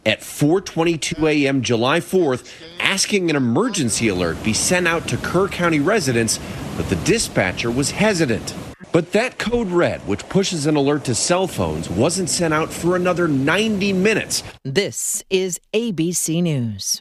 at 4:22 a.m. July 4th, asking an emergency alert be sent out to Kerr County residents, but the dispatcher was hesitant. But that code red, which pushes an alert to cell phones, wasn't sent out for another 90 minutes. This is ABC News.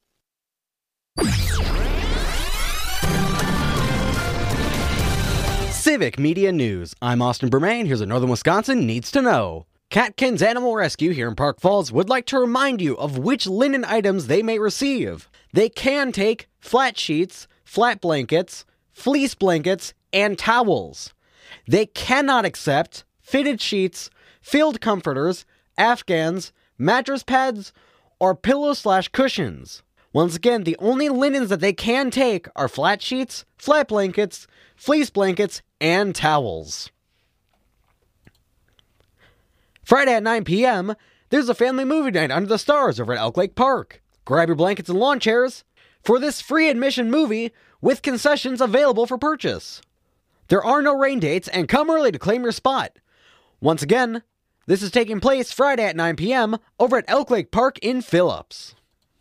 Civic Media News. I'm Austin Bermain. Here's what Northern Wisconsin needs to know. Catkins Animal Rescue here in Park Falls would like to remind you of which linen items they may receive. They can take flat sheets, flat blankets, fleece blankets, and towels. They cannot accept fitted sheets, filled comforters, afghans, mattress pads, or pillows/cushions. Once again, the only linens that they can take are flat sheets, flat blankets, fleece blankets, and towels. Friday at 9 p.m., there's a family movie night under the stars over at Elk Lake Park. Grab your blankets and lawn chairs for this free admission movie with concessions available for purchase. There are no rain dates, and come early to claim your spot. Once again, this is taking place Friday at 9 p.m. over at Elk Lake Park in Phillips.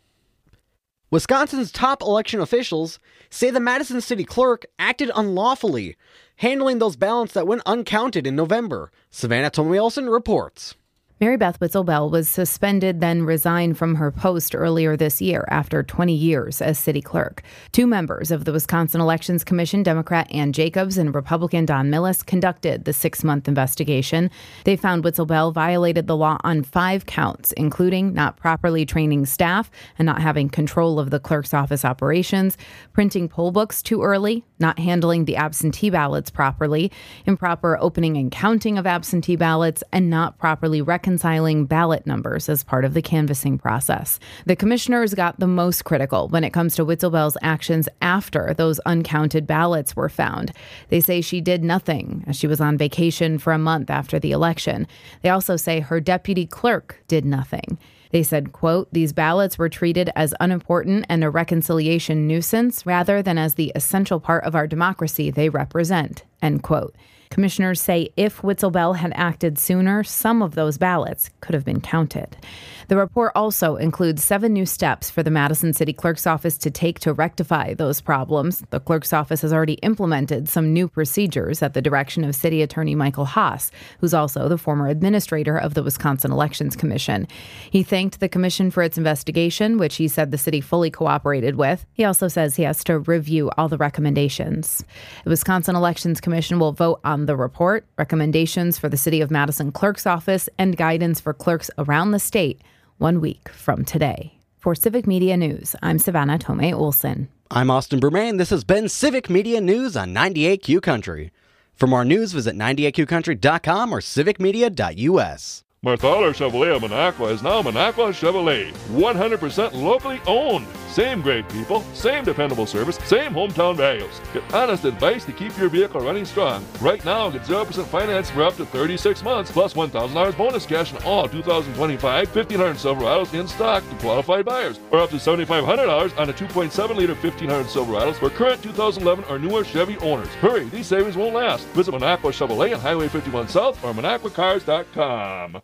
Wisconsin's top election officials say the Madison City Clerk acted unlawfully, handling those ballots that went uncounted in November. Savannah Tomey-Olson reports. Mary Beth Witzel-Bell was suspended, then resigned from her post earlier this year after 20 years as city clerk. Two members of the Wisconsin Elections Commission, Democrat Ann Jacobs and Republican Don Millis, conducted the 6-month investigation. They found Witzel-Bell violated the law on 5 counts, including not properly training staff and not having control of the clerk's office operations, printing poll books too early, not handling the absentee ballots properly, improper opening and counting of absentee ballots, and not properly reconciling ballot numbers as part of the canvassing process. The commissioners got the most critical when it comes to Witzel-Bell's actions after those uncounted ballots were found. They say she did nothing as she was on vacation for a month after the election. They also say her deputy clerk did nothing. They said, quote, "These ballots were treated as unimportant and a reconciliation nuisance rather than as the essential part of our democracy they represent," end quote. Commissioners say if Witzel-Bell had acted sooner, some of those ballots could have been counted. The report also includes 7 new steps for the Madison City Clerk's Office to take to rectify those problems. The Clerk's Office has already implemented some new procedures at the direction of City Attorney Michael Haas, who's also the former administrator of the Wisconsin Elections Commission. He thanked the commission for its investigation, which he said the city fully cooperated with. He also says he has to review all the recommendations. The Wisconsin Elections Commission will vote on the report, recommendations for the City of Madison Clerk's Office, and guidance for clerks around the state 1 week from today. For Civic Media News, I'm Savannah Tomey-Olson. I'm Austin Bermain. This has been Civic Media News on 98Q Country. For more news, visit 98QCountry.com or civicmedia.us. Marthaler Chevrolet of Minocqua is now Minocqua Chevrolet. 100% locally owned. Same great people, same dependable service, same hometown values. Get honest advice to keep your vehicle running strong. Right now, get 0% finance for up to 36 months, plus $1,000 bonus cash on all 2025 1500 Silverados in stock to qualified buyers, or up to $7,500 on a 2.7-liter 1500 Silverados for current 2011 or newer Chevy owners. Hurry, these savings won't last. Visit Minocqua Chevrolet on Highway 51 South or MinocquaCars.com.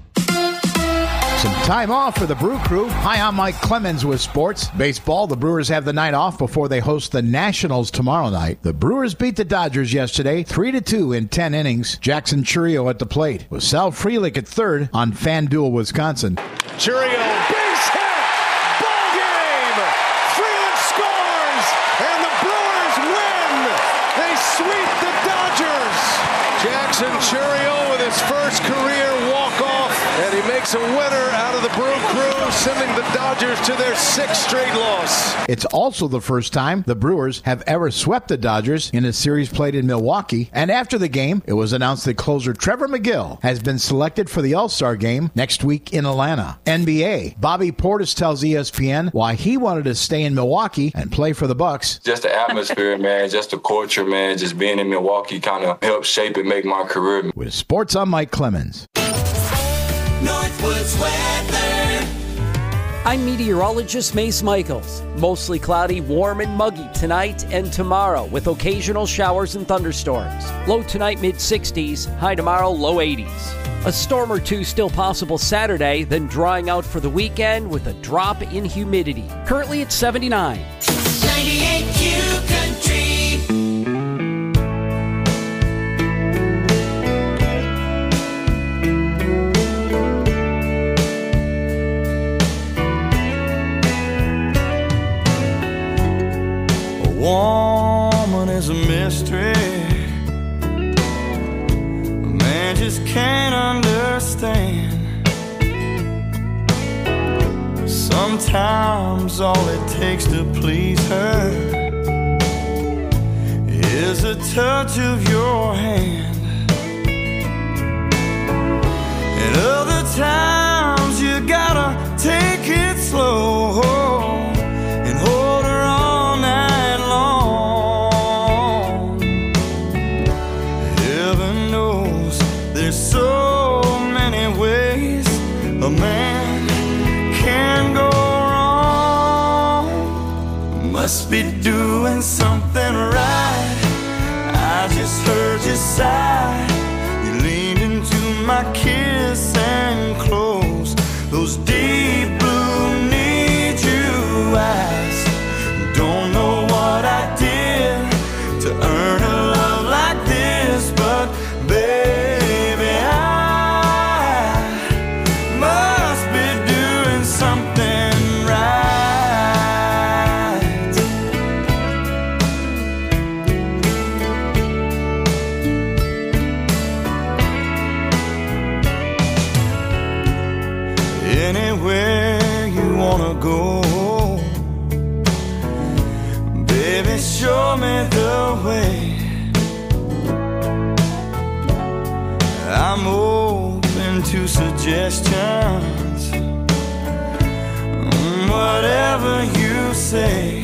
Some time off for the Brew Crew. Hi, I'm Mike Clemens with sports. Baseball, the Brewers have the night off before they host the Nationals tomorrow night. The Brewers beat the Dodgers yesterday, 3-2 in 10 innings. Jackson Chourio at the plate, with Sal Frelick at third on FanDuel, Wisconsin. Chourio, base hit! Ball game! Frelick scores! And the Brewers win! They sweep the Dodgers! Jackson Chourio with his first career walk-off, and he makes a winner out of the Brew Crew, sending the Dodgers to their 6th straight loss. It's also the first time the Brewers have ever swept the Dodgers in a series played in Milwaukee. And after the game, it was announced that closer Trevor McGill has been selected for the All-Star game next week in Atlanta. NBA, Bobby Portis tells ESPN why he wanted to stay in Milwaukee and play for the Bucks. Just the atmosphere, man, just the culture, man, just being in Milwaukee kind of helped shape and make my career. With sports, I'm Mike Clemens. Northwoods weather. I'm meteorologist Mace Michaels. Mostly cloudy, warm and muggy tonight and tomorrow with occasional showers and thunderstorms. Low tonight, mid-60s. High tomorrow, low 80s. A storm or two still possible Saturday, then drying out for the weekend with a drop in humidity. Currently it's 79. 98Q Country. A woman is a mystery. Man just can't understand. Sometimes all it takes to please her is a touch of your hand. And other times you gotta take it slow and hold her all night long. Heaven knows there's so many ways a man can go wrong. Must be doing something right. I just heard you sigh. You leaned into my kiss and closed those deep blue need you eyes. Don't know what I did to earn a love like this, but baby, I must be doing something right. Anywhere you wanna go, baby, show me the way. I'm open to suggestions, whatever you say.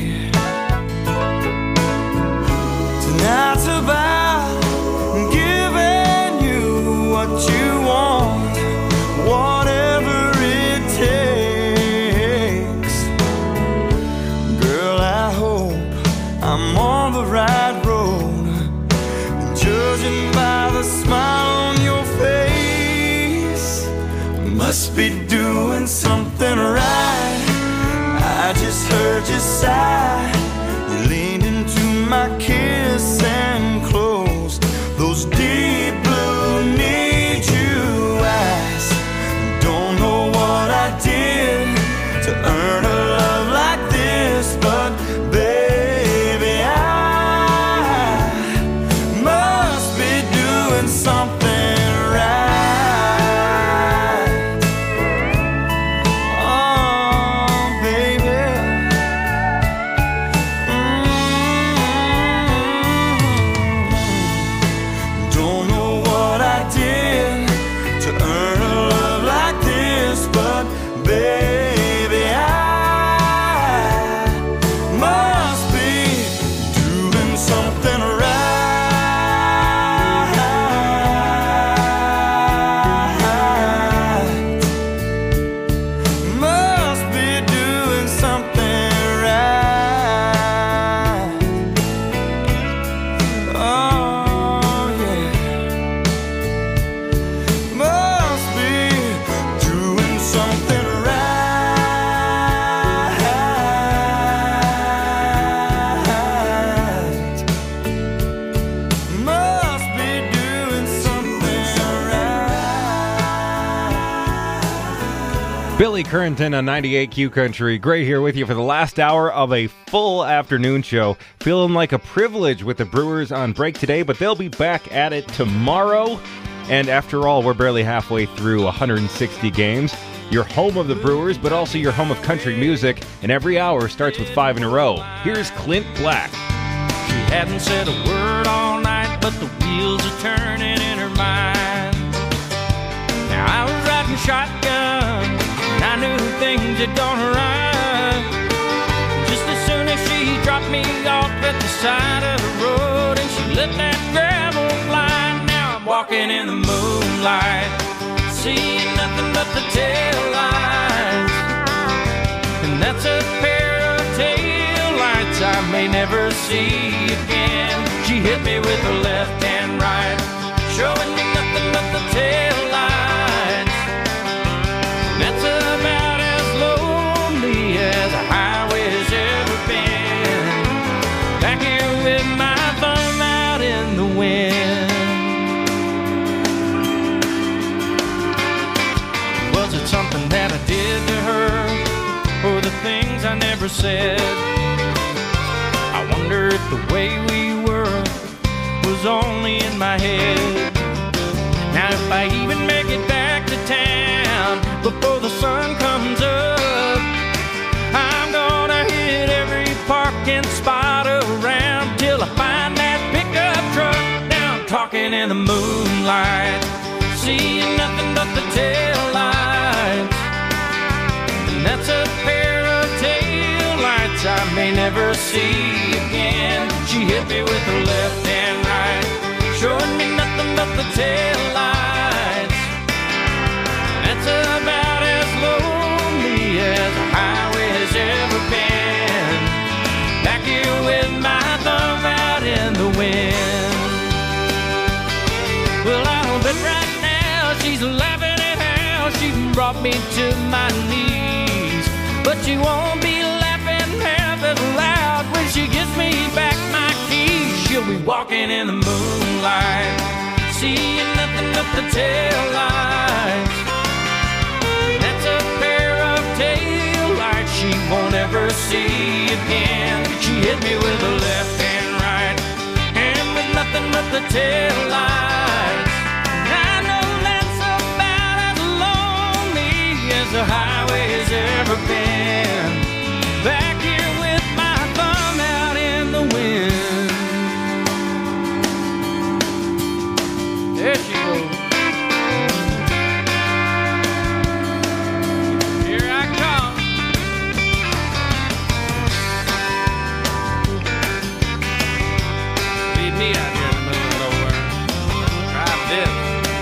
Tonight's about giving you what you want, whatever it takes. Girl, I hope I'm on the right road, judging by the smile on your face. Must be doing something right. I just heard you sigh. You leaned into my kiss and closed those deep blue need you eyes. Don't know what I did to earn a love like this, but baby, I must be doing something right. Oh, baby. Don't know what I did to earn a love like this, but baby, I must be doing something right. Must be doing something right. Oh, yeah. Must be doing something right. Must be doing something right. Billy Currington on 98Q Country. Gray here with you for the last hour of a full afternoon show. Feeling like a privilege with the Brewers on break today, but they'll be back at it tomorrow. And after all, we're barely halfway through 160 games. You're home of the Brewers, but also you're home of country music, and every hour starts with 5 in a row. Here's Clint Black. She hadn't said a word all night, but the wheels are turning in her mind. Now I was riding shotgun, and I knew things had gone right. Just as soon as she dropped me off at the side of the road, and she let that gravel fly. Now I'm walking in the moonlight, seeing nothing but the tail lights. And that's a pair of tail lights I may never see again. She hit me with her left and right, showing me nothing but the tail lights. never said. I wonder if the way we were was only in my head. Now if I even make it back to town before the sun comes up, I'm gonna hit every parking spot around till I find that pickup truck. Now I'm talking in the moonlight, seeing nothing but the taillights. And that's a pair of taillights I may never see again. She hit me with her left and right, showing me nothing but the taillights. That's about as lonely as a highway has ever been. Back here with my thumb out in the wind. Well, I'll bet right now she's laughing at how she brought me to my knees. But she won't be laughing half as loud when she gives me back my keys. She'll be walking in the moonlight, seeing nothing but the taillights. That's a pair of taillights she won't ever see again. She hit me with the left and right, and with nothing but the taillights. I know that's about as lonely as the highway has ever been. Back here with my thumb out in the wind. There she goes. Here I come. Leave me out here in the middle of nowhere. Drive this.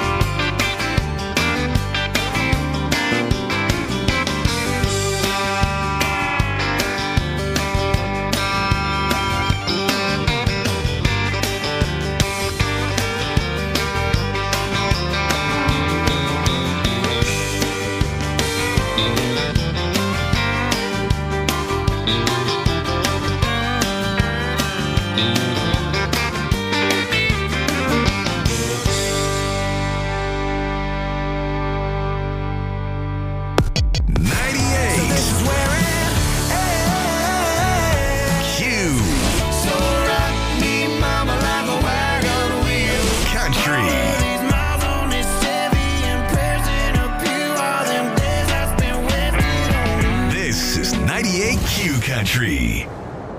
Country.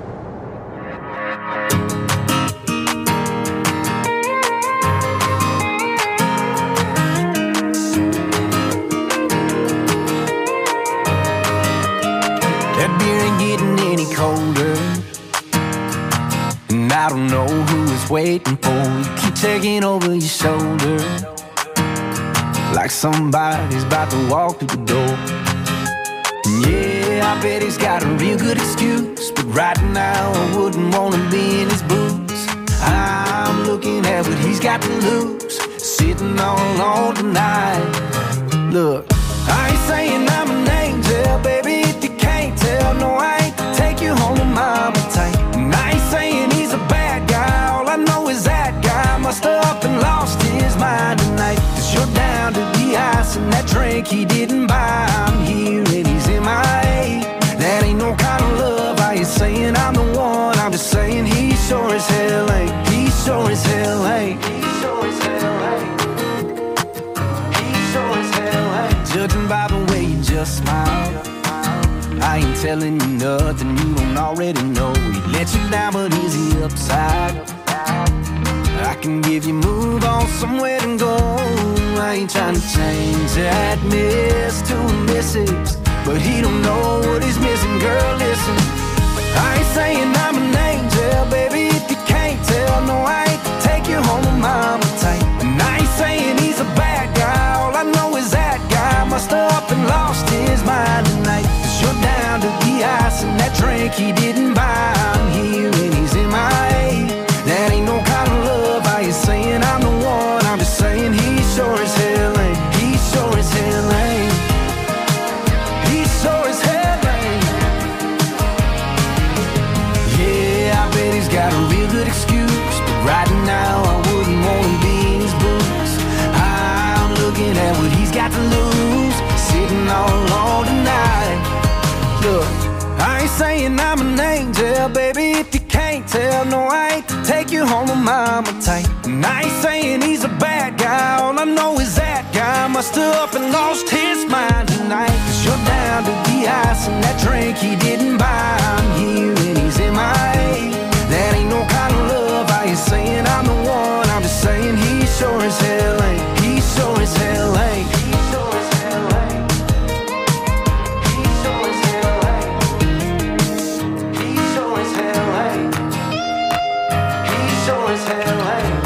That beer ain't getting any colder, and I don't know who is waiting for you. Keep taking over your shoulder, like somebody's about to walk through the door. Yeah, I bet he's got a real good excuse, but right now I wouldn't want to be in his boots. I'm looking at what he's got to lose, sitting all alone tonight. Look, I ain't saying I'm an angel, baby, if you can't tell. No, I ain't take you home to mama tight. And I ain't saying he's a bad guy, all I know is that guy must have up and lost his mind tonight. 'Cause you're down to the ice and that drink he didn't buy. I'm here and he's MIA. That ain't no kind of love. I ain't saying I'm the one, I'm just saying he sure as hell ain't. He sure as hell ain't. He sure as hell ain't. He sure as hell ain't. Judging by the way you just smile, I ain't telling you nothing you don't already know. He let you down, but is he upside? I can give you move on somewhere to go. I ain't trying to change that miss to a missus, but he don't know what he's missing. Girl, listen, I ain't saying I'm an angel, baby, if you can't tell. No, I ain't take you home to mama tight. And I ain't saying he's a bad guy, all I know is that guy must have up and lost his mind tonight. 'Cause you're down to the ice and that drink he didn't buy. I'm here and he's MIA. That ain't no kind of love. I ain't saying I'm the one, I'm just saying he sure as hell ain't. He sure as hell ain't. He sure as hell ain't. Yeah, I bet he's got a real good excuse, but right now I wouldn't want to be in his boots. I'm looking at what he's got to lose, sitting all alone tonight. Look, I ain't saying I'm an angel, baby, if you can't tell. No, I ain't to take you home to mama tight. And I ain't saying he's a bad guy, all I know is that guy must have up and lost his mind tonight. 'Cause you're down to the ice and that drink he didn't buy. I'm here and he's MIA. That ain't no kind of love. I ain't saying I'm the one, I'm just saying he sure as hell ain't. He sure as hell ain't. He sure as hell ain't. He sure as hell ain't. He sure as hell ain't. He sure as hell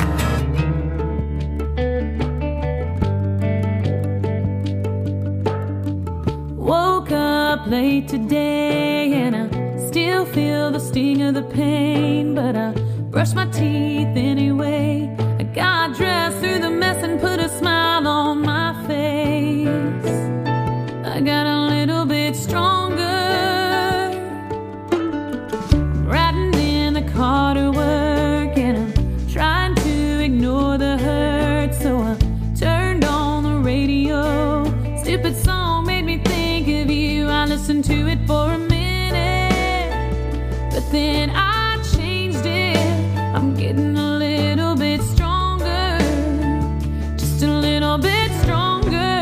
ain't. Woke up late today and I still feel the sting of the pain, but I brushed my teeth anyway. I got dressed through the mess and put a smile on my face. I got a little bit stronger. I'm riding in the car to work and I'm trying to ignore the hurt, so I turned on the radio. Stupid song made me think of you. I listened to it for a minute, but then I changed it. I'm getting a little bit stronger, just a little bit stronger.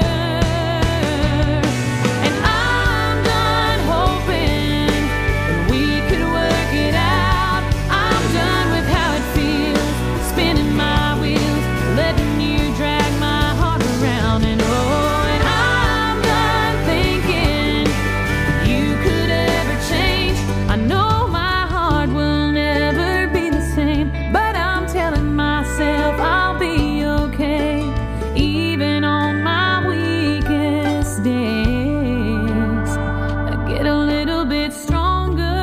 And I'm done hoping that we could work it out. I'm done with how it feels, spinning my wheels, letting you drag my heart around. And oh, and I'm done thinking you could ever change. I know my heart will never be the same, but I'm telling myself I'll be okay, even on my weakest days. I get a little bit stronger.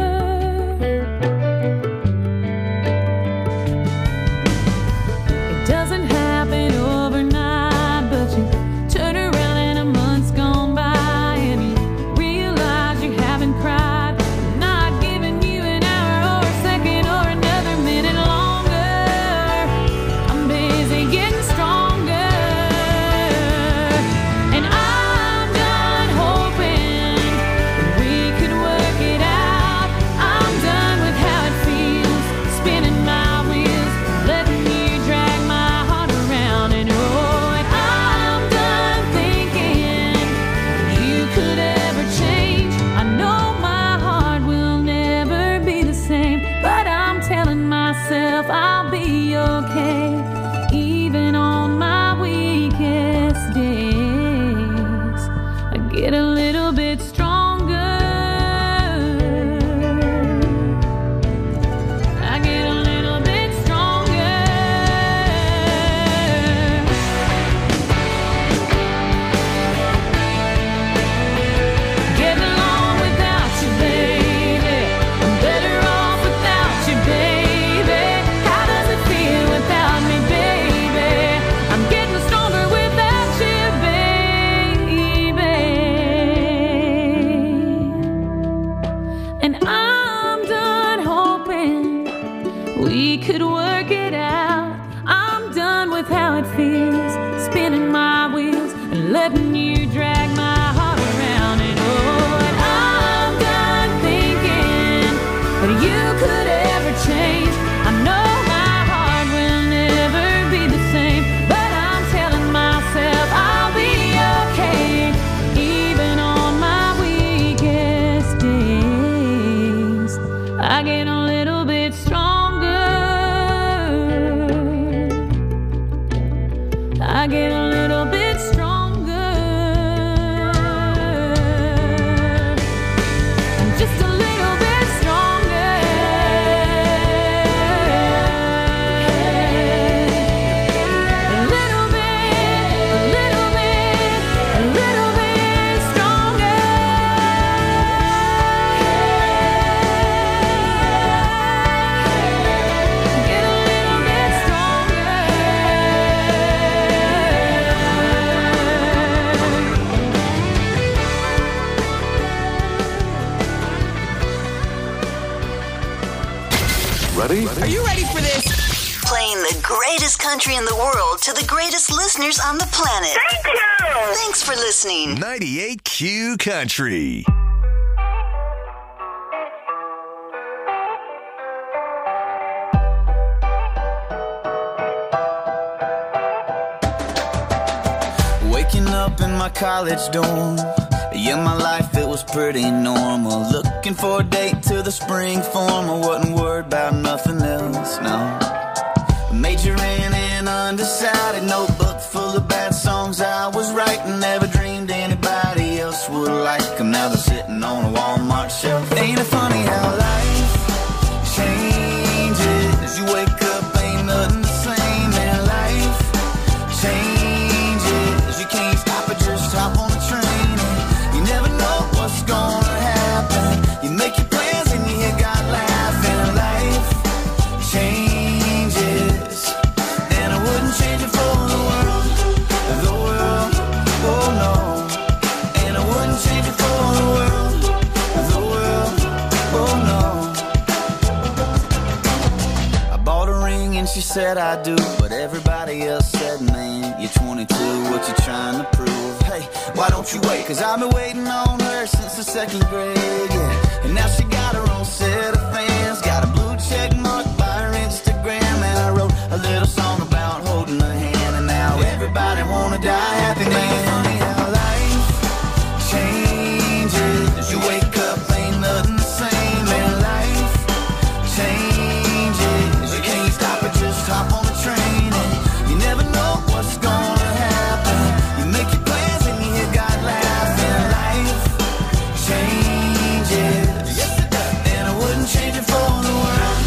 It doesn't happen overnight, but you turn around and a month's gone by and you realize you haven't cried. I'm not giving you an hour or a second or another minute longer. I'm busy getting stronger. And I'm done hoping that we could work it out. I'm done with how it feels, spinning my wheels, letting you drag my heart around. And oh, and I'm done thinking you could ever change. I know my heart will never be the same, but I'm telling myself I'll be okay, even on my weakest days. I get a little bit stronger. I get a little bit stronger. Getting along without you, baby. I'm better off without you, baby. How does it feel without me, baby? I'm getting stronger without you, baby. And I'm done hoping we could work it out. I'm done with how it feels, spinning my wheels and letting you drag my heart around. And oh, and I'm done thinking that you could ever change. I know my heart will never be the same, but I'm telling myself I'll be okay, even on my weakest days. I get a little bit stronger. I get a little bit stronger. Just a little bit stronger. A little bit, a little bit, a little bit stronger. Get a little bit stronger. Ready? Are you ready for this? Playing the greatest country in the world to the greatest listeners on the planet. Thank you! Thanks for listening. 98Q Country. my college dorm. Yeah, my life, it was pretty normal. Looking for a date to the spring form. I wasn't worried about nothing else, no. Majoring in undecided, notebook full of bad songs I was writing. Never dreamed anybody else would like them. Now they're sitting on a Walmart shelf. Ain't it funny how life changes? You wake up, ain't nothing the same, and life changes. You can't stop it, just hop on the train. And you never know what's gonna happen. You make your plans and you hear God laughing. Life changes, and I wouldn't change it for the world, oh no. And I wouldn't change it for the world, oh no. I bought a ring and she said I do, but everybody else said, man, you're 22, what you trying to prove? Hey, why don't you wait? Cause I've been waiting on her since the 2nd grade, yeah. And now she got her own set of fans, got a blue check mark by her Instagram. And I wrote a little song about holding her hand, and now everybody wanna die happy, man. Funny how life changes. You wake up, ain't nothing the same, and life changes. You can't stop it, just hop on the train, and you never know what's gonna happen. You make your plans and you hear God laughing. Life changes, yes it does. And I wouldn't change it for the world,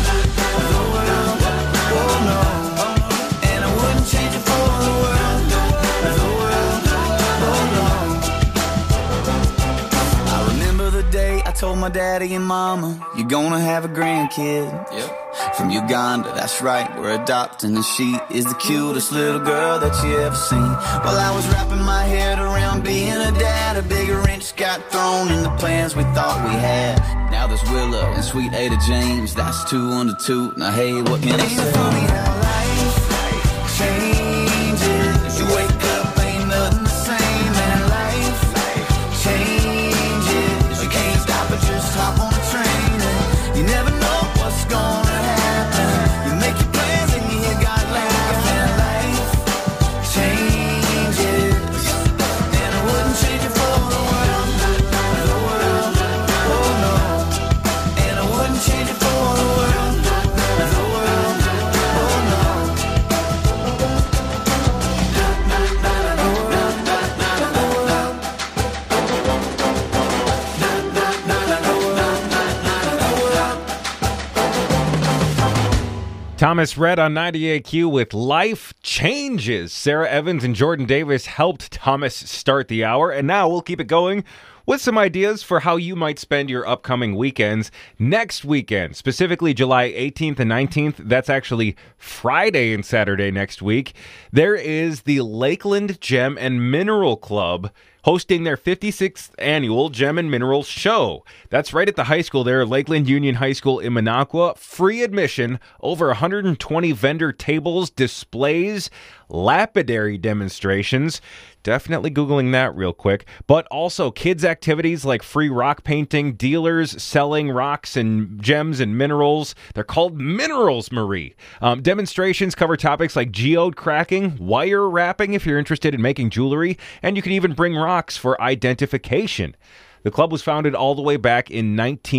oh no. And I wouldn't change it for the world, oh no. I remember the day I told my daddy and mama, you're gonna have a grandkid. Yep. From Uganda, that's right, we're adopting, and she is the cutest little girl that you ever seen. While I was wrapping my head around being a dad, a big wrench got thrown in the plans we thought we had. Now there's Willow and sweet Ada James, that's 2 under 2. Now hey, what can I say? Ain't funny how life changes. You wake up, ain't nothing the same, and life changes. You can't stop it, just hop on the train, and you never know what's gonna happen. You make your plans and you hear God laughing. Life changes, and I wouldn't change it for the world, oh no. And I wouldn't change it for the world, oh no. Thomas Rhett on 98Q with Life Changes. Sarah Evans and Jordan Davis helped Thomas start the hour, and now we'll keep it going with some ideas for how you might spend your upcoming weekends next weekend, specifically July 18th and 19th. That's actually Friday and Saturday next week. There is the Lakeland Gem and Mineral Club hosting their 56th annual Gem and Mineral Show. That's right at the high school there, Lakeland Union High School in Minocqua. Free admission, over 120 vendor tables, displays, lapidary demonstrations. Definitely Googling that real quick. But also kids' activities like free rock painting, dealers selling rocks and gems and minerals. They're called Minerals, Marie. Demonstrations cover topics like geode cracking, wire wrapping if you're interested in making jewelry, and you can even bring rocks for identification. The club was founded all the way back in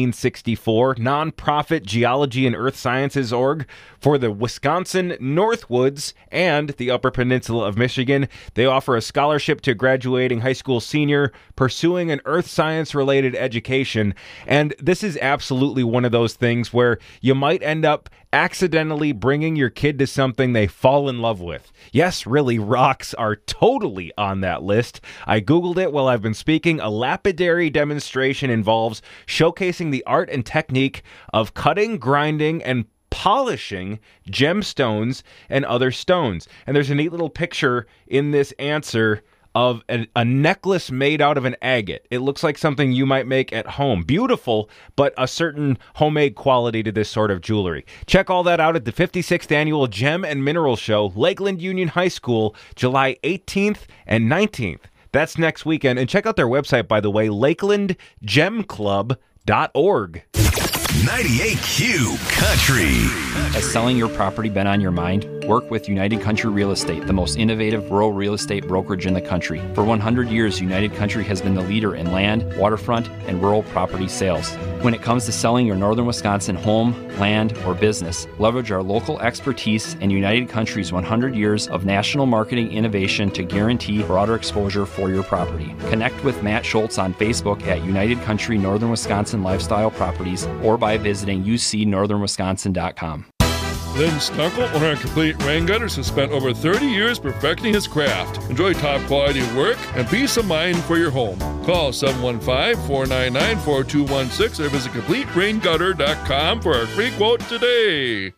1964, nonprofit geology and earth sciences org for the Wisconsin Northwoods and the Upper Peninsula of Michigan. They offer a scholarship to graduating high school senior pursuing an earth science related education. And this is absolutely one of those things where you might end up accidentally bringing your kid to something they fall in love with. Yes, really, rocks are totally on that list. I Googled it while I've been speaking. A lapidary demonstration involves showcasing the art and technique of cutting, grinding, and polishing gemstones and other stones. And there's a neat little picture in this answer of a necklace made out of an agate. It looks like something you might make at home. Beautiful, but a certain homemade quality to this sort of jewelry. Check all that out at the 56th Annual Gem and Mineral Show, Lakeland Union High School, July 18th and 19th. That's next weekend. And check out their website, by the way, lakelandgemclub.org. 98Q Country. Has selling your property been on your mind? Work with United Country Real Estate, the most innovative rural real estate brokerage in the country. For 100 years, United Country has been the leader in land, waterfront, and rural property sales. When it comes to selling your northern Wisconsin home, land, or business, leverage our local expertise and United Country's 100 years of national marketing innovation to guarantee broader exposure for your property. Connect with Matt Schultz on Facebook at United Country Northern Wisconsin Lifestyle Properties or by visiting ucnorthernwisconsin.com. Lynn Stunkel, owner of Complete Rain Gutters, has spent over 30 years perfecting his craft. Enjoy top quality work and peace of mind for your home. Call 715-499-4216 or visit CompleteRainGutter.com for a free quote today.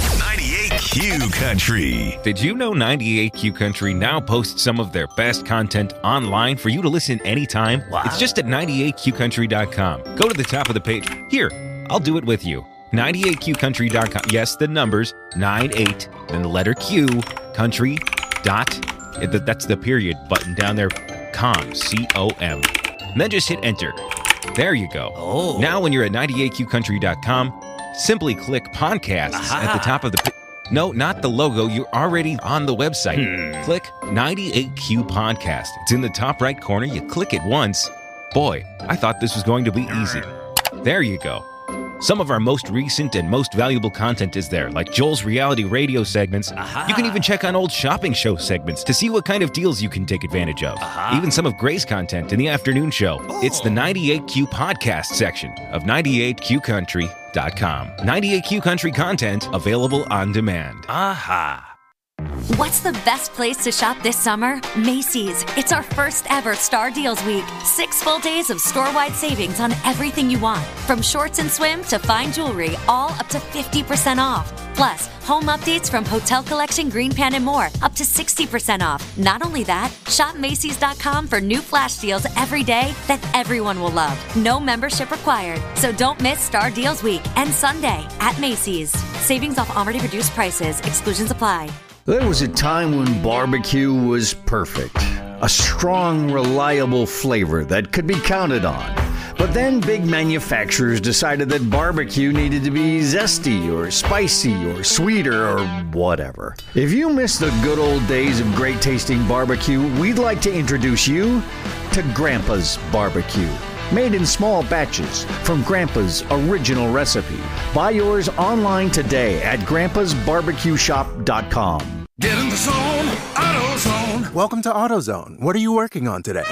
98Q Country. Did you know 98Q Country now posts some of their best content online for you to listen anytime? Wow. It's just at 98QCountry.com. Go to the top of the page. Here, I'll do it with you. 98QCountry.com. Yes, the numbers 98, then the letter Q, country, dot, that's the period button down there, com, C-O-M. And then just hit enter. There you go. Oh. Now when you're at 98QCountry.com, simply click podcasts at the top of the No, not the logo. You're already on the website. Click 98Q Podcast. It's in the top right corner. You click it once. Boy, I thought this was going to be easy. There you go. Some of our most recent and most valuable content is there, like Joel's reality radio segments. You can even check on old shopping show segments to see what kind of deals you can take advantage of. Even some of Gray's content in the afternoon show. It's the 98Q podcast section of 98QCountry.com. 98Q Country content available on demand. What's the best place to shop this summer? Macy's. It's our first ever Star Deals Week. 6 full days of store-wide savings on everything you want. From shorts and swim to fine jewelry, all up to 50% off. Plus, home updates from Hotel Collection, Green Pan, and more, up to 60% off. Not only that, shop Macy's.com for new flash deals every day that everyone will love. No membership required. So don't miss Star Deals Week and Sunday at Macy's. Savings off already reduced prices. Exclusions apply. There was a time when barbecue was perfect. A strong, reliable flavor that could be counted on. But then big manufacturers decided that barbecue needed to be zesty or spicy or sweeter or whatever. If you miss the good old days of great tasting barbecue, we'd like to introduce you to Grandpa's Barbecue. Made in small batches from Grandpa's original recipe. Buy yours online today at grandpasbarbecueshop.com. Get in the zone, AutoZone. Welcome to AutoZone. What are you working on today?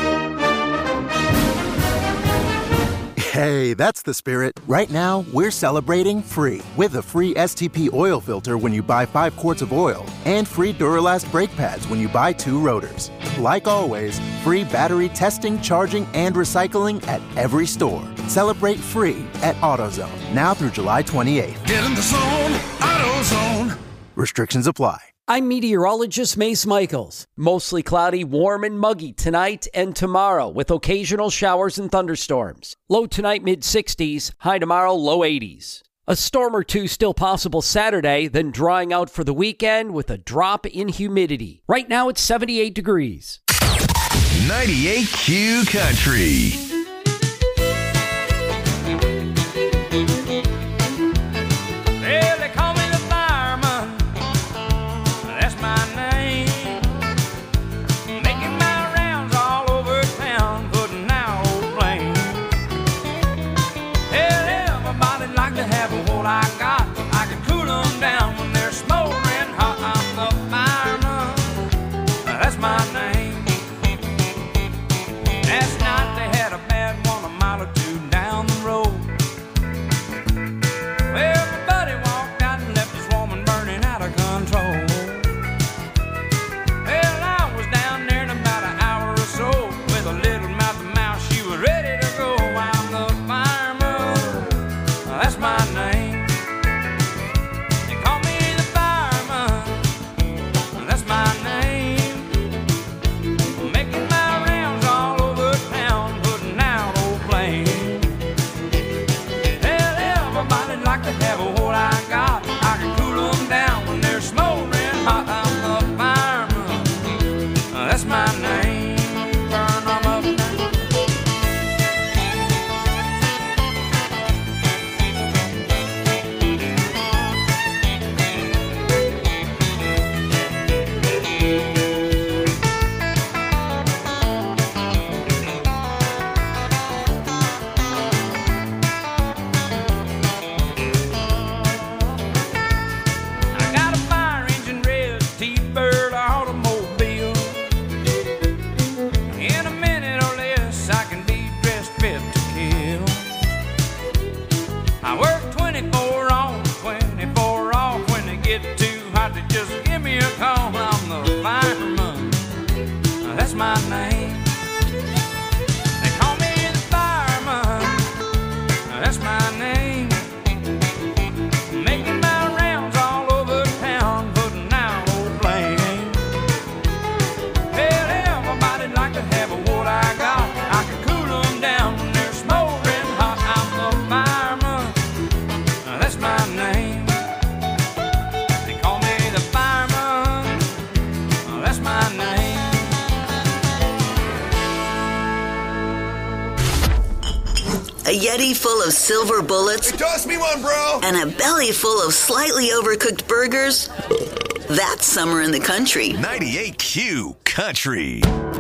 Hey, that's the spirit. Right now, we're celebrating free with a free STP oil filter when you buy 5 quarts of oil and free Duralast brake pads when you buy 2 rotors. Like always, free battery testing, charging, and recycling at every store. Celebrate free at AutoZone now through July 28th. Get in the zone, AutoZone. Restrictions apply. I'm meteorologist Mace Michaels. Mostly cloudy, warm, and muggy tonight and tomorrow with occasional showers and thunderstorms. Low tonight, mid-60s. High tomorrow, low 80s. A storm or two still possible Saturday, then drying out for the weekend with a drop in humidity. Right now, it's 78 degrees. 98Q Country. will. I work 24 on, 24 off. When they get too hot, they just give me a call. I'm the fireman, that's my name. They call me the fireman, that's my name. Making my rounds all over town, putting out old flame. Hell, everybody'd like to have what I got. I can cool them down when they're smoldering hot. I'm the fireman, that's my name. They call me the fireman, that's my name. A Yeti full of silver bullets. Hey, toss me one, bro. And a belly full of slightly overcooked burgers. That's summer in the country. 98Q Country.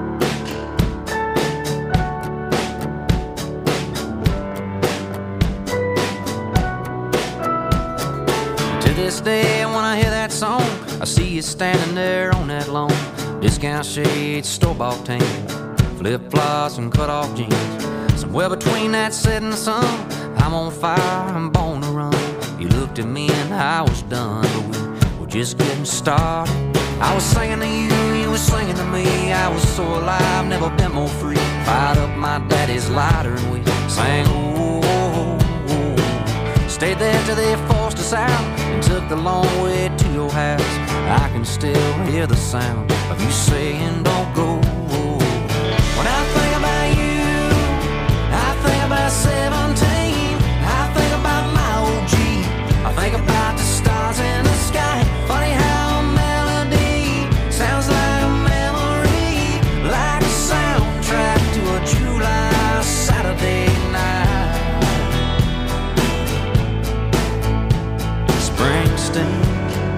To this day, when I hear that song, I see you standing there on that lawn. Discount shades, store-bought tan, flip-flops and cut-off jeans. Somewhere between that setting sun, I'm on fire, I'm born to run. You looked at me and I was done, but we were just getting started. I was singing to you, you were singing to me. I was so alive, never been more free. Fired up my daddy's lighter and we sang, oh, oh, oh. Stayed there till they forced us out and took the long way to your house. I can still hear the sound of you saying don't go. When I think about you, I think about 17. I think about my old Jeep. I think about the stars in the sky. Funny how a melody sounds like a memory, like a soundtrack to a July Saturday night. Springsteen.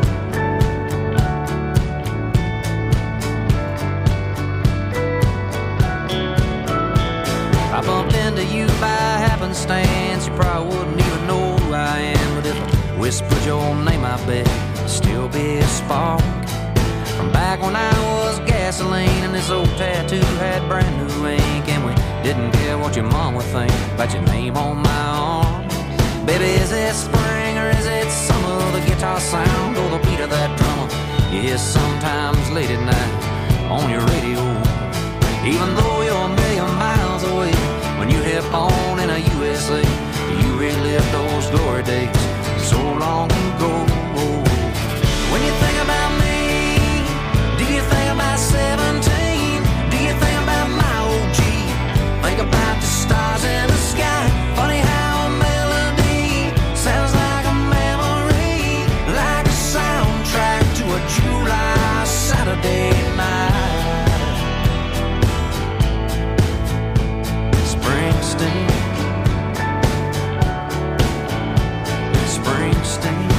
I bumped into you by happenstance. You probably wouldn't even know who I am, but if I whispered your name, I bet it'd still be a spark. From back when I was gasoline and this old tattoo had brand new ink, and we didn't care what your mom would think about your name on my arm. Baby, is it spring or is it summer? The guitar sound or the beat of that drummer you hear sometimes late at night on your radio. Even though you're a million miles away, when you hit on in a USA, you relive those glory days so long ago. When you think about me, do you think about 17? Do you think about my old Jeep? Think about the stars in the sky. Funny how a melody sounds like a memory, like a soundtrack to a July Saturday night. Springsteen. Springsteen.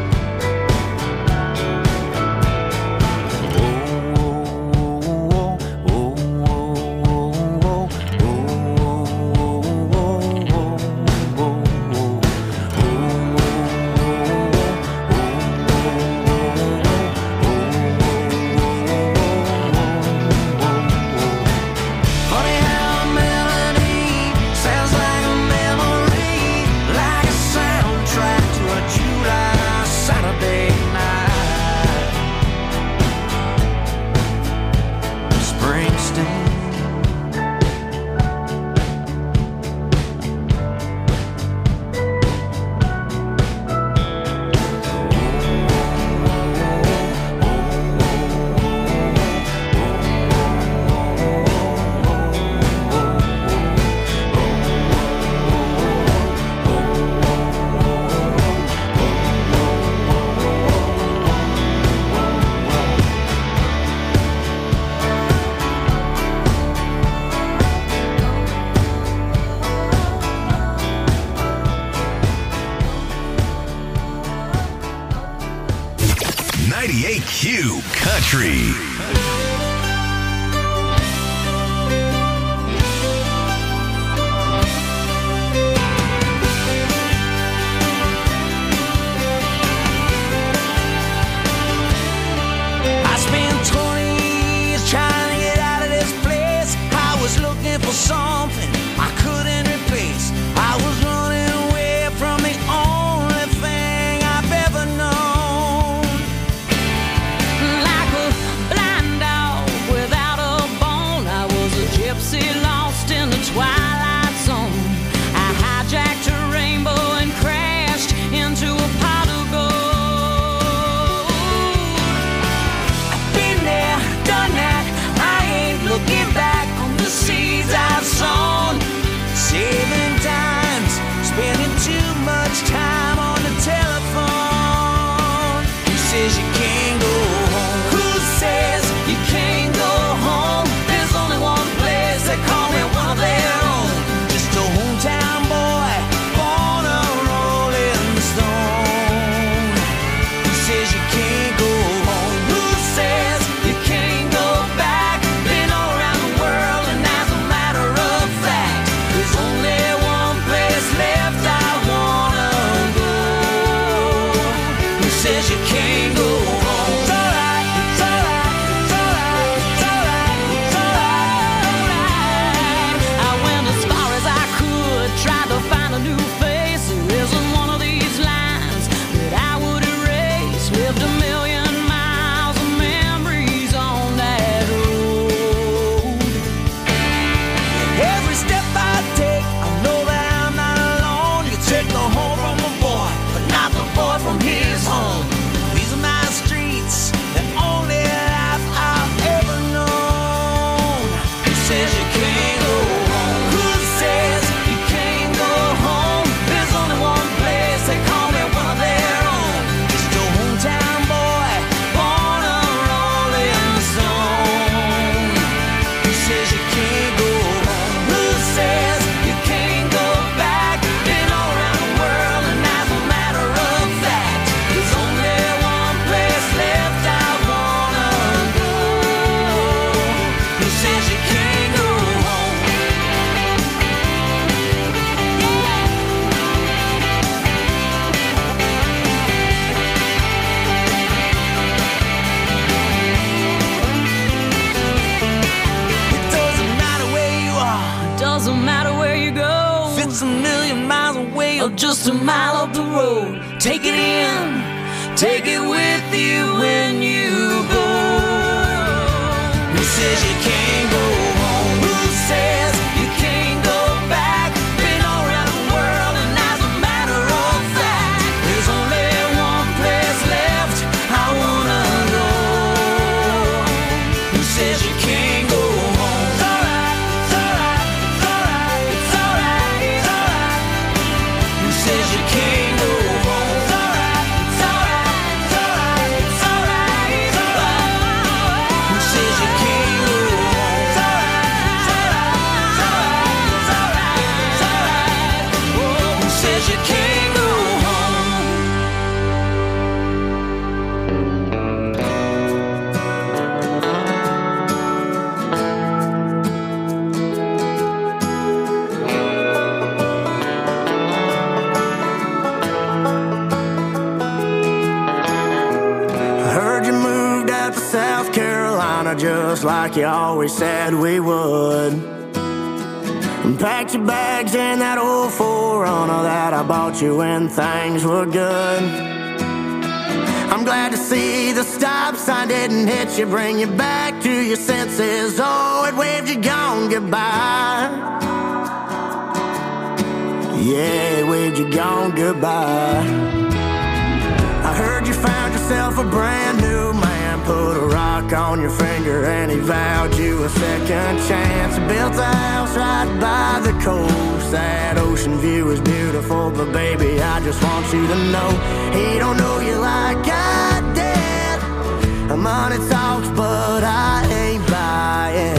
Q Country. I spent 20 years trying to get out of this place. I was looking for something I couldn't replace. says you can't go home. It's alright, it's alright, it's alright, it's alright, it's alright. I went as far as I could, tried to find a new face. There isn't one of these lines that I would erase. Lived a million miles of memories on that road. Every step I take, I know that I'm not alone. You take the home from a boy, but not the boy from his home. These are my streets, the only life I've ever known. Who says you can't go home? Who says you can't go home? There's only one place, they call me one of their own. Just your hometown boy, born a rolling stone. Who says you can't go home? Who says you can't go back? Been all around the world, and as a matter of fact, there's only one place left I wanna go. Who says you can't go home? It doesn't matter where you are, doesn't matter where you go. If it's a million miles away or just a mile up the road, take it in, take it with you when you go. Who says you can't go home? Who says you can't go back? Been all around the world, and as a matter of fact, there's only one place left I wanna go. Who says you can't go home? It's alright, it's alright, it's alright, it's alright, it's alright. Who says you can't go home? It's alright, it's alright, it's alright, it's alright, it's alright. Who says you can't go home? It's alright, it's alright, it's alright, it's alright, it's alright. Who says you can't go home? I heard you moved out to South Carolina just like you always said we would. And packed your bags in that old 4Runner that I bought you when things were good. I'm glad to see the stop sign didn't hit you, bring you back to your senses. Oh, it waved you gone goodbye. Yeah, it waved you gone goodbye. I heard you found yourself a brand new man, put a rock on your finger and he vowed you a second chance. Built a house right by the coast, that ocean view is beautiful, but baby, I just want you to know he don't know you like I did. Money talks, but I ain't buying.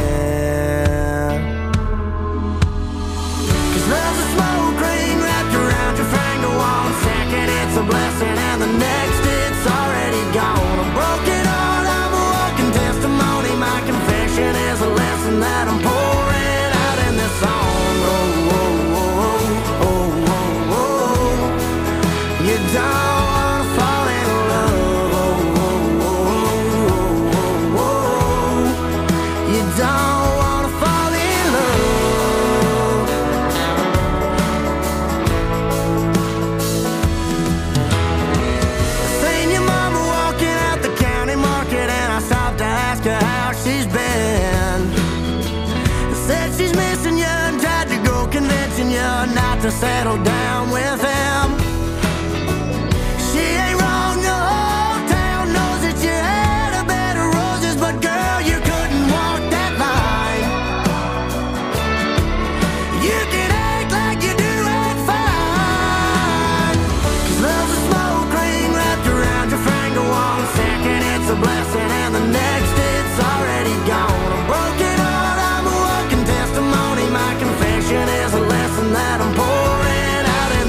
'Cause love's a smoke ring wrapped around your finger. One second it's a blessing and the next it's already gone. A broken heart, I'm a walking testimony. My confession is a lesson that I'm pouring out in this song. Oh, oh, oh, oh, oh, oh. You don't wanna fall in love. Oh, oh, oh, oh, oh, oh. You don't wanna fall in love. Seen your mama walking out the county market and I stopped to ask her how she's been. Said she's missing you and tried to go convincing you not to settle down with him. She ain't wrong, the whole town knows that you had a bed of roses, but girl, you couldn't walk that line. You can act like you do it fine. 'Cause love's a smoke ring wrapped around your finger. One second it's a blessing and the next it's already gone. A broken heart, I'm a walking testimony. My confession is a lesson that I'm pouring out in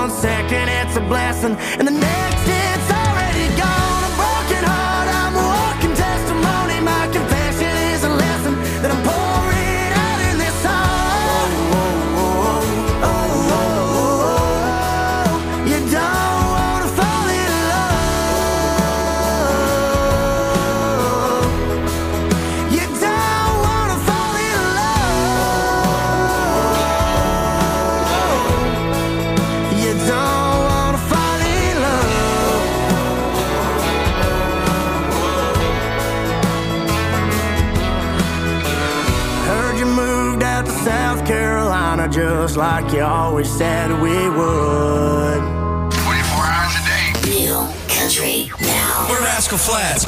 1 second it's a blessing, and the next it's already gone. A broken heart, I'm a walking testimony. My confession is a lesson that I'm pouring out in this song. You don't want to fall in love. You don't want to fall in love. You don't want to fall in love. Heard you moved out to South Carolina just like you always said we would. 24 hours a day. Real country now. We're Rascal Flatts.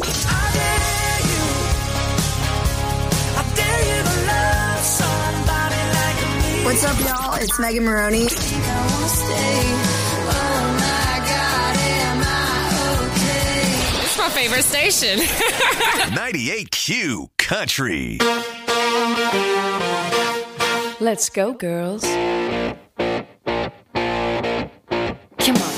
What's up, y'all? It's Megan Maroney. It's my favorite station. 98Q Country. Let's go, girls. Come on.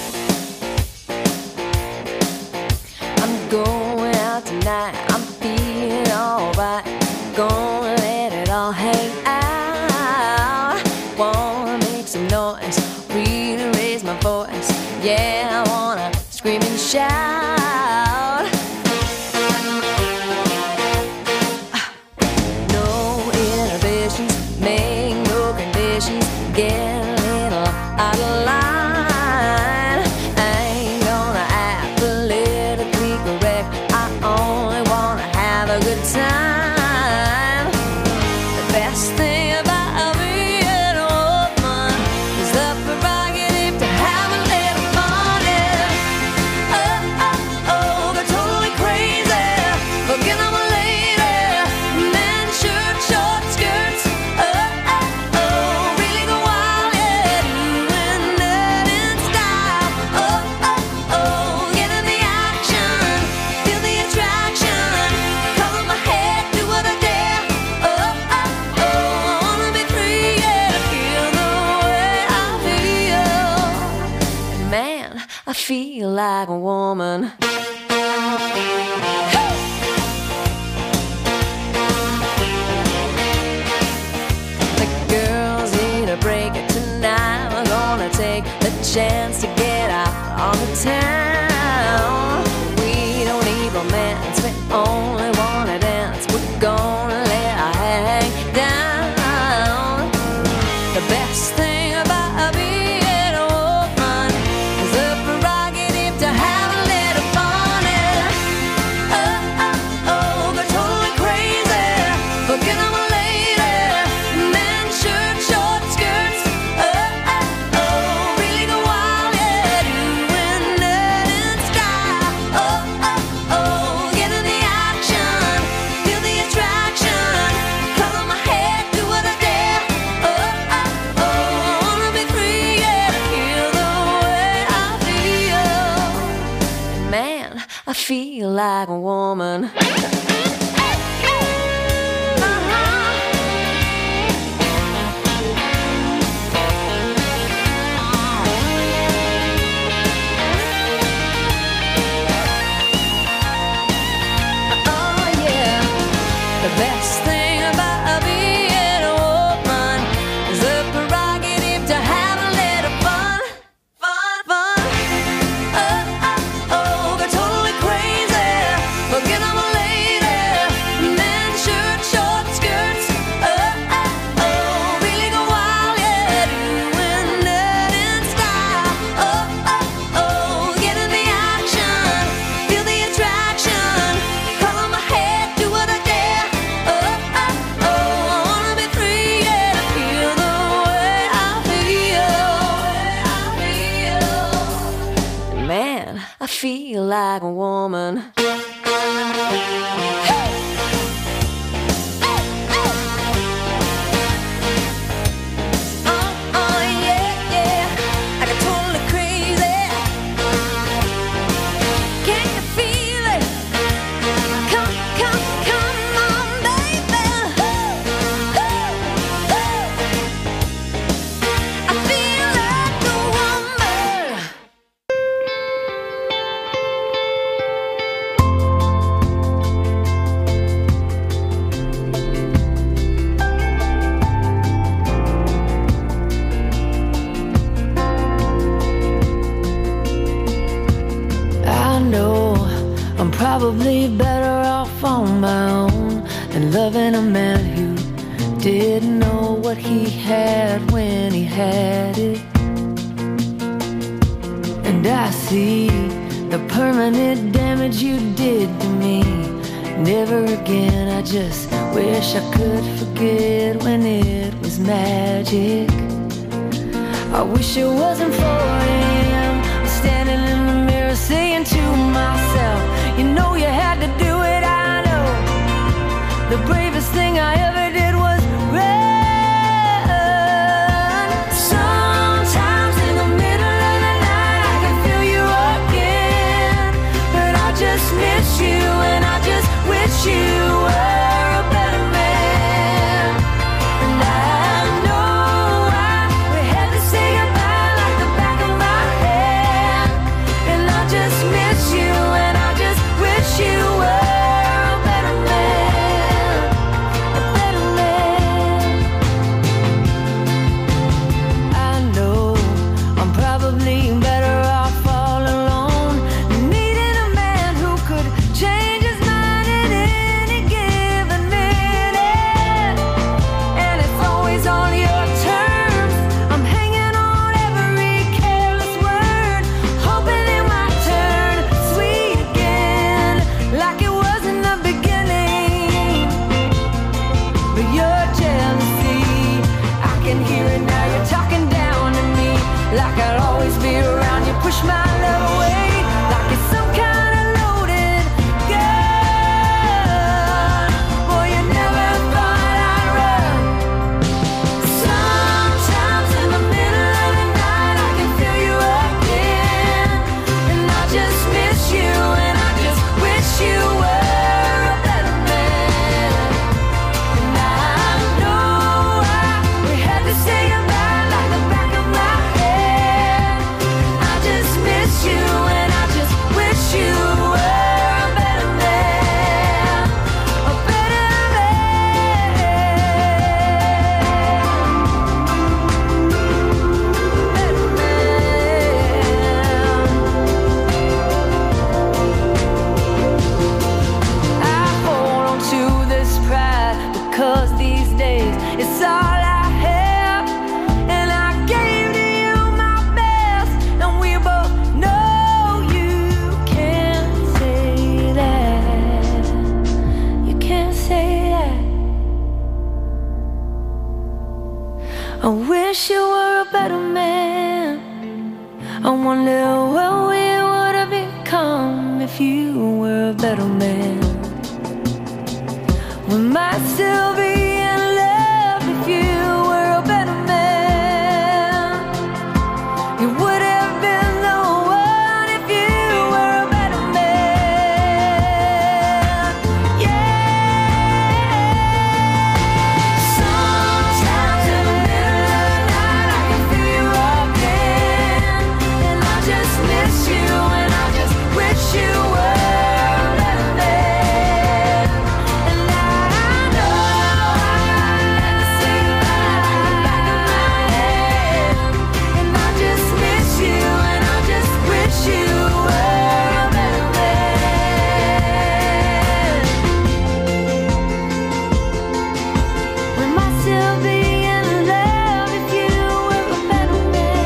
I'm going out tonight. I'm feeling alright. Gonna let it all hang out. Wanna make some noise, really raise my voice. Yeah, I wanna scream and shout. No inhibitions, make no conditions. Get a little out of line. I ain't gonna act politically correct. I only wanna have a good time. The best thing about being a woman is the prerogative to have a little fun. Oh, oh, oh, they're totally crazy. Forget I'm a lady. Men, shirt, short skirts. Oh, oh, oh, really go wild, yeah. Doing that in style. Oh, oh, oh, get in the action. Feel the attraction. Color my head, do what I dare. Oh, oh, oh, I wanna be free, yeah. Feel the way I feel. Man, I feel like a woman. The girls need a break tonight. We're gonna take the chance to get out on the town. We don't need romance, we only wanna dance. We're gonna let our hang down. The best thing about being a woman is the prerogative to have a little fun. Oh, oh, oh, they're totally crazy. Forget I'm a lady. Men, shirt, short skirts. Oh, oh, oh, really go wild, yeah. Doing that in style. Oh, oh, oh, get in the action. Feel the attraction. Color my head, do what I dare. Oh, oh, oh, I wanna be free, yeah. Feel the way I feel. Man, I feel like a woman. Oh yeah, the best thing about being a woman is the prerogative to have a little fun, fun, fun. Oh, oh, oh, they're totally crazy. Forget I'm a lady. Men, shirt, short skirts. Oh, oh, oh, really go wild, yeah. Doing that in style. Oh, oh, oh, get in the action. Feel the attraction. Color my head, do what I dare. Oh, oh, oh, I wanna be free, yeah. Feel the way I feel. Man, I feel like a woman. Oh, yeah, yeah. I got totally crazy. Can you feel it? Come, come, come on, baby. I feel like a woman. probably better off on my own than loving a man who didn't know what he had when he had it. And I see the permanent damage you did to me. Never again, I just wish I could forget when it was magic. I wish it wasn't 4 a.m. I'm standing in the mirror saying to myself, you know you had to do it, I know. The bravest thing I ever did was run. Sometimes in the middle of the night I can feel you again, but I just miss you and I just wish you were a better man. And I know we had to say goodbye like the back of my hand, and I just miss you and I just wish you were a better man, a better man. I know I'm probably better off all alone, needing a man who could change his mind at any given minute. And it's always on your terms. I'm hanging on every careless word, hoping it might turn sweet again, like it was in the beginning. But your jealousy, I can hear it now. You're talking down to me, like I'll always be around. You push my love away, like it's some kind of loaded gun. Boy, you never thought I'd run. Sometimes in the middle of the night I can feel you again, and I just miss you and I just wish you were a better man. And I know we had to say goodbye like the back of my head. I just miss you and I just wish you were a better man, a better I hold on to this pride because these days it's all I have, and I gave to you my best, and we both know you can't say that. You can't say that. I wish you were a better man. I wonder what we would have become if you were a better man. We might still be in love if you were a better man. You would have been the one if you were a better man. Yeah. Sometimes in the middle of the night I can feel you again, and I just miss you and I just wish you were a better man. And I know I had to say goodbye like the back of my head, and I just miss you and I just wish you were a better man. We might still be in love if you were a better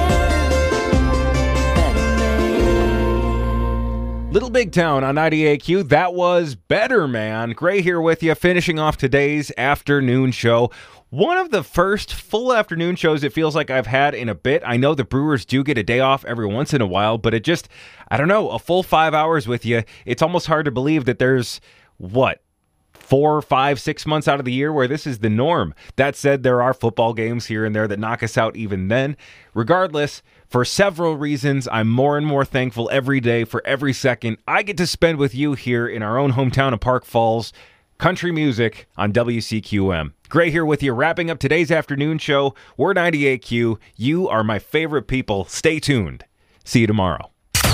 man. Little Big Town on 98Q. That was Better Man. Gray here with you, finishing off today's afternoon show. One of the first full afternoon shows it feels like I've had in a bit. I know the Brewers do get a day off every once in a while, but it just, I don't know, a full 5 hours with you. It's almost hard to believe that there's, 4, 5, 6 months out of the year where this is the norm. That said, there are football games here and there that knock us out even then. Regardless, for several reasons, I'm more and more thankful every day for every second I get to spend with you here in our own hometown of Park Falls. Country music on WCQM. Gray here with you, wrapping up today's afternoon show. We're 98Q. You are my favorite people. Stay tuned. See you tomorrow.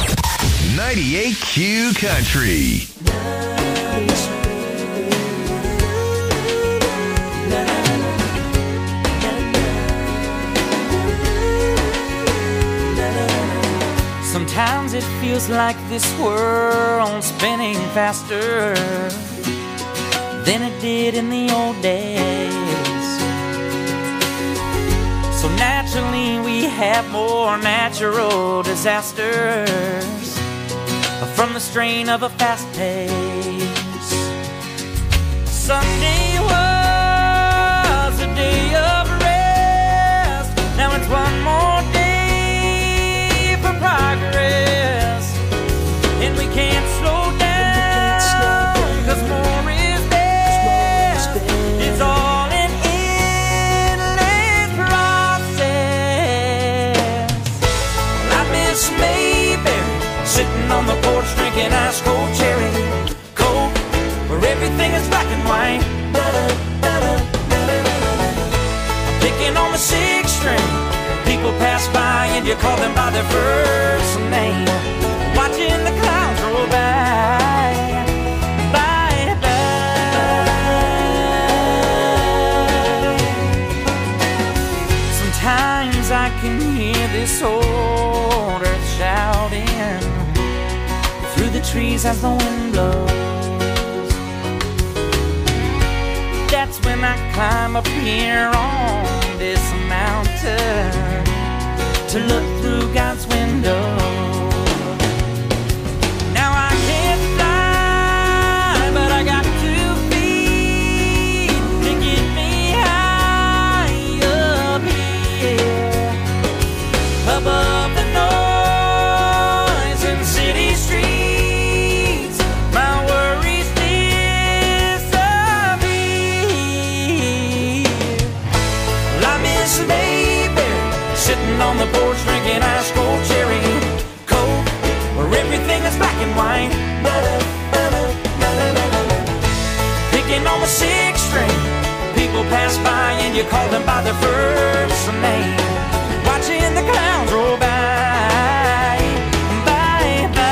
98Q Country. Sometimes Sometimes it feels like this world's spinning faster than it did in the old days. So naturally we have more natural disasters from the strain of a fast pace. Sunday was a day of rest. Now it's one more day for progress, and we can't slow down, 'cause more is best. It's all an endless process. I miss Mayberry sitting on the porch drinking ice cold cherry coke, where everything is black and white. Picking on the sixth string, people pass by and you call them by their first name. Watching the clouds roll by, by, by. Sometimes I can hear this old earth shouting through the trees as the wind blows. That's when I climb up here on this mountain to look through God's window. Now I can't fly, but I got 2 feet to get me high up here, above the noise in city streets. My worries disappear. Well, I miss Mayberry sitting on the porch drinking ice cold cherry coke, where everything is black and white. Picking on the sixth string, people pass by and you call them by their first name. Watching the clouds roll by, by, by.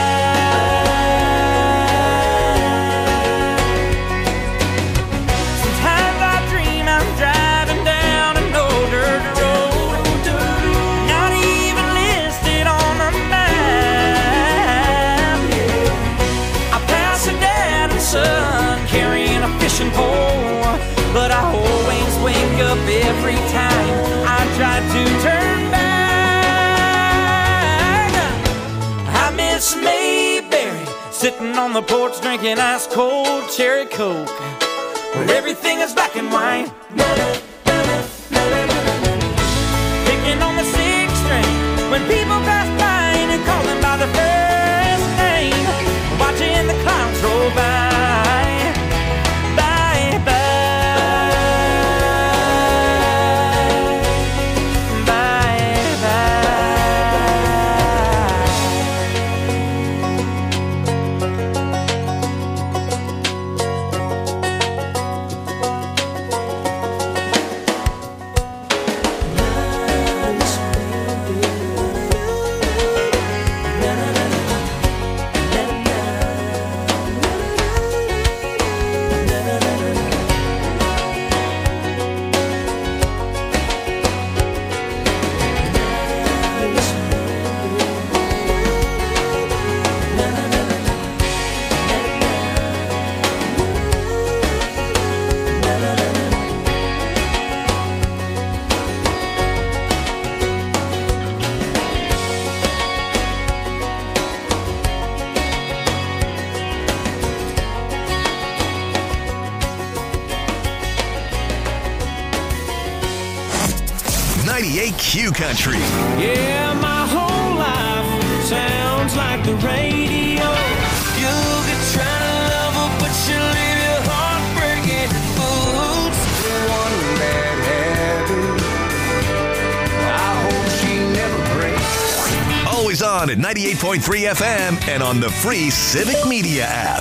Sometimes I dream I'm driving down an old dirt road, not even listed on the map. I pass a dad and son carrying a fishing pole, but I always wake up every time I try to turn back. I miss Mayberry sitting on the porch drinking ice cold cherry coke, where everything is black and white. Picking on the sixth string when people pass by and call them by their first name. Watching the clouds roll by, by, by, by, by. Q Country. Yeah, my whole life sounds like the radio. You'll be trying to love her, but she'll leave your heart breaking boots. One bad habit, I hope she never breaks. Always on at 98.3 FM and on the free Civic Media app.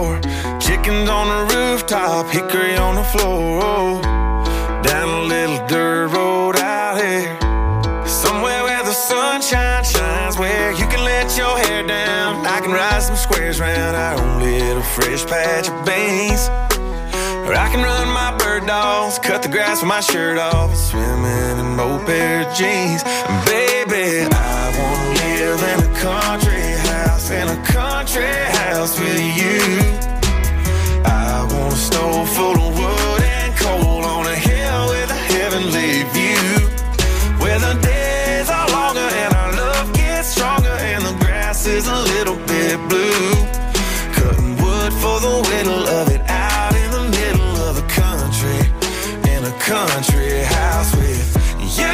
Hickory on the floor, down a little dirt ride some squares round our own little fresh patch of beans. Or I can run my bird dogs, cut the grass with my shirt off, swimming in both pair of jeans. And baby, I wanna live in a country house, with you. I want a stove full of wood and coal on a hill with a heavenly view, where the days are longer and our love gets stronger and the grass is a little bit blue. Cutting wood for the whittle of it out in the middle of the country, in a country house with you.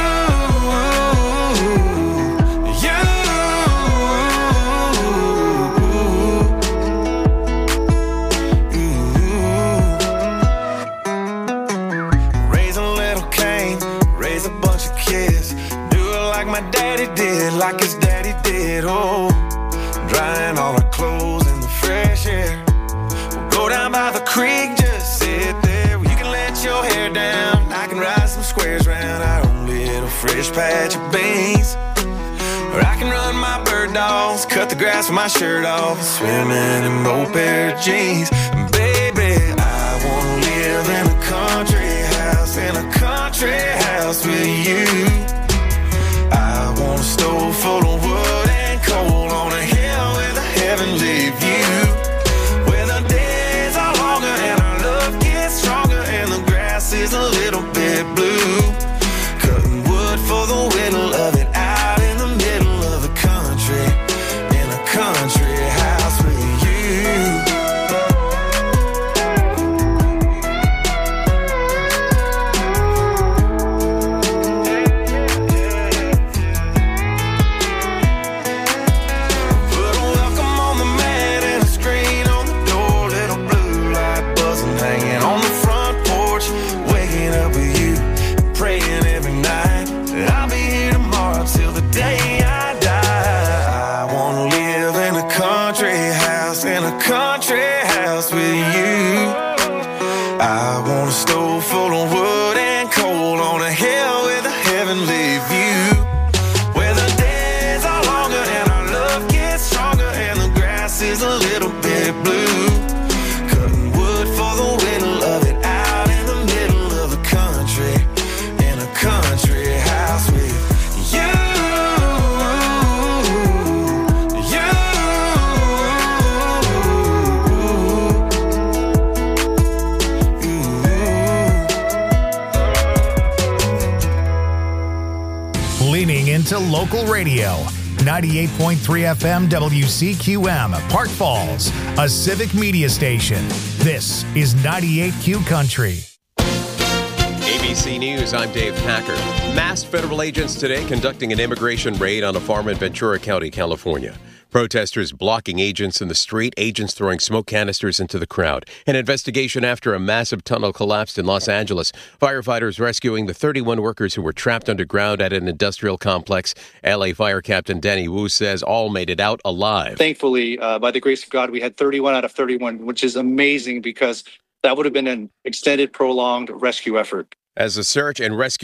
Like his daddy did, oh, drying all our clothes in the fresh air. We'll go down by the creek, just sit there. You can let your hair down, I can ride some squares round our own little fresh patch of beans. Or I can run my bird dogs, cut the grass with my shirt off, swimming in both pair of jeans. And baby, I wanna live in a country house with you. I want a stove full of wood and coal on a hill with a heavenly view, where the days are longer and our love gets stronger and the grass is a little bit blue. Cutting wood for the whittle of it out in the middle of the country, in a country house with you. Stove full of wood and coal on a hill with a heavenly view, where the days are longer and our love gets stronger and the grass is a little bit blue. Cutting wood for the whittle of it out in the middle of the country, in a country house with you. Into local radio. 98.3 FM WCQM, Park Falls, a civic media station. This is 98Q Country. ABC News, I'm Dave Packer. Masked federal agents today conducting an immigration raid on a farm in Ventura County, California. Protesters blocking agents in the street, agents throwing smoke canisters into the crowd. An investigation after a massive tunnel collapsed in Los Angeles. Firefighters rescuing the 31 workers who were trapped underground at an industrial complex. LA Fire Captain Danny Wu says all made it out alive. Thankfully, by the grace of God, we had 31 out of 31, which is amazing because that would have been an extended, prolonged rescue effort. As the search and rescue